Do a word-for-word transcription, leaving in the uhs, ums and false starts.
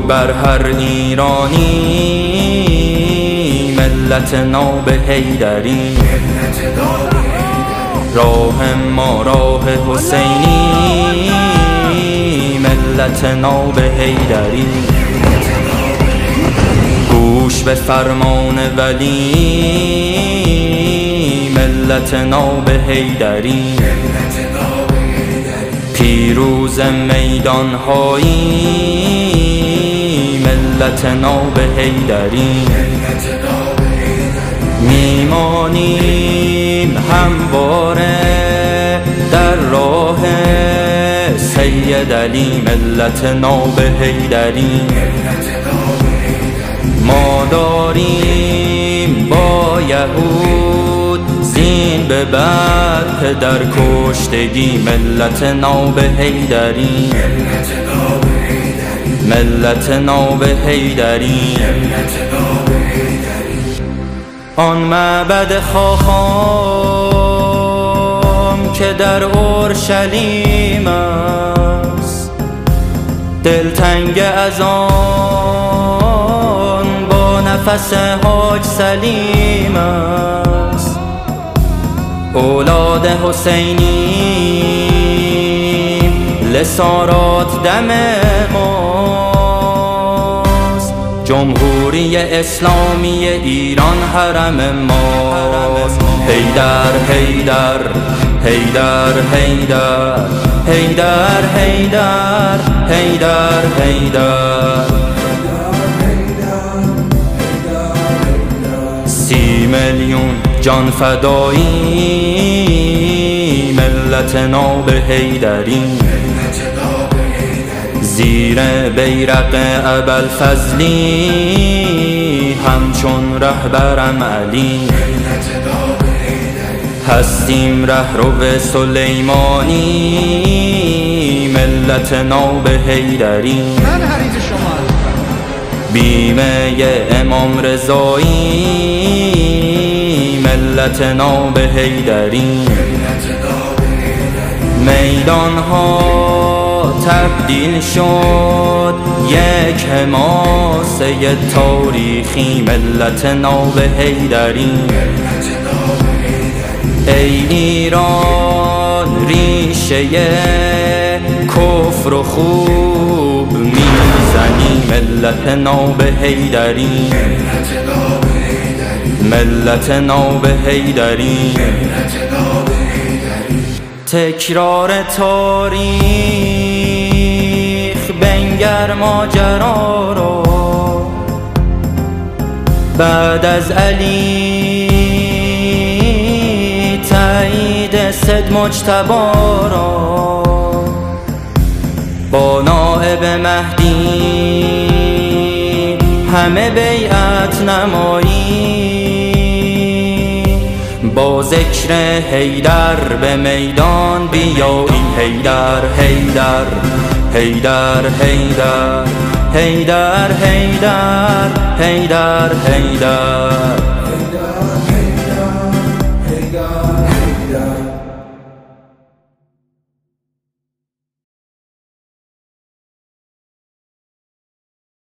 بر هر ایرانی ملت ناب حیدری. راه ما راه حسینی ملت ناب حیدری. گوش به فرمان ولی ملت ناب حیدری. پیروز میدان هایی ملت ناب حیدری. میمانیم همواره در راه سید علی ملت ناب حیدری. ما داریم با یهود زین به بعد پدر کشتگی ملت ناب حیدری. ملت ناب حیدری. آن معبد خاخام که در اورشلیم است، دلتنگ از آن با نفس حاج سلیم است. اولاد حسینی لسارات دم ماست. جمهوری اسلامی ایران حرم ماست. حیدر حیدر حیدر حیدر حیدر حیدر حیدر حیدر. سی میلیون جان فدایی ملت ناب حیدری. زیر بیرق ابوالفضلی همچون رهبرم علی. هستیم رهرو سلیمانی ملت ناب حیدری. بیمه امام رضایی ملت ناب حیدری. میدان ها تبدیل شد یک حماسه تاریخی ملت ناب حیدری. ای ایران ریشه کفر و خوب میزنی ملت ناب حیدری. ملت ناب حیدری. تکرار تاریخ بنگر ماجرا رو. بعد از علی تایید صد مجتبی را. با نائب مهدی همه بیعت نمایی. با ذکر حیدر به میدان بیایی. حیدر حیدر حیدر حیدر حیدر حیدر حیدر حیدر.